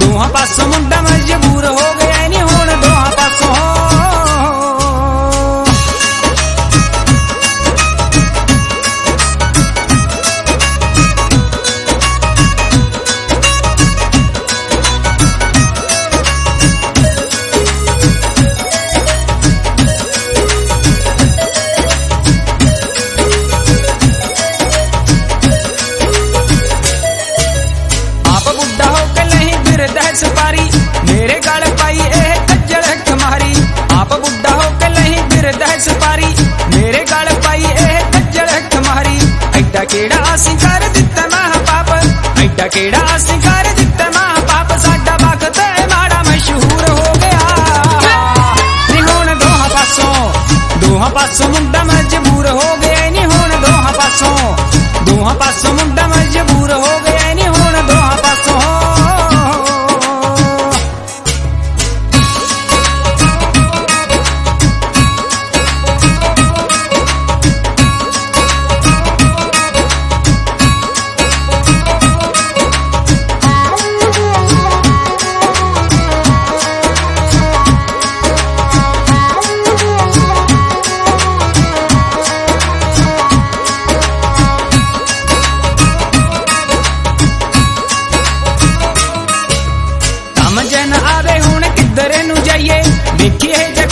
दोहां पासों मुंडा मजबूर हो गया नी हुण दोहां पासों। सपारी मेरे गल पाई ए कज्जल कमारी, आप बुढ़ा हो के नहीं फिरदा सपारी मेरे गल पाई ए कज्जल कमारी। ऐडा केड़ा सिंगार दिता मां पाप, ऐडा केड़ा सिंगार दिता मां पाप, साडा वक्त माड़ा मशहूर हो गया नी हुण दोहां पासों मुंडा मजबूर हो गया नी हुण दोहां पासों मुंडा मजबूर हो गया नी हुण दोहां पासों। समझ न आवे हुण किधर नू जाइए, देखिए